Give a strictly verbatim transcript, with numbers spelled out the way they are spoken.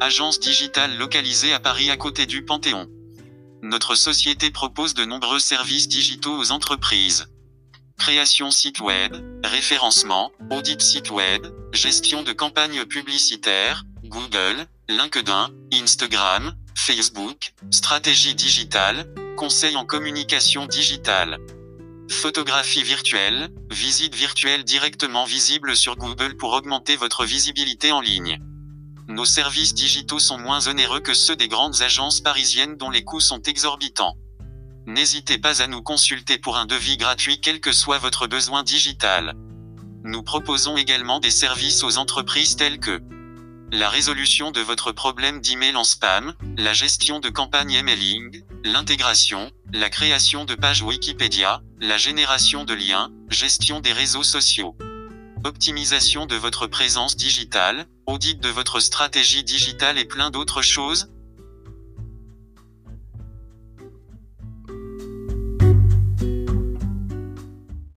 agence digitale localisée à Paris à côté du Panthéon. Notre société propose de nombreux services digitaux aux entreprises. Création site web, référencement, audit site web, gestion de campagnes publicitaires, Google, LinkedIn, Instagram, Facebook, stratégie digitale, conseil en communication digitale. Photographie virtuelle, visite virtuelle directement visible sur Google pour augmenter votre visibilité en ligne. Nos services digitaux sont moins onéreux que ceux des grandes agences parisiennes dont les coûts sont exorbitants. N'hésitez pas à nous consulter pour un devis gratuit quel que soit votre besoin digital. Nous proposons également des services aux entreprises tels que la résolution de votre problème d'email en spam, la gestion de campagnes emailing, l'intégration, la création de pages Wikipédia, la génération de liens, gestion des réseaux sociaux, optimisation de votre présence digitale, audit de votre stratégie digitale et plein d'autres choses.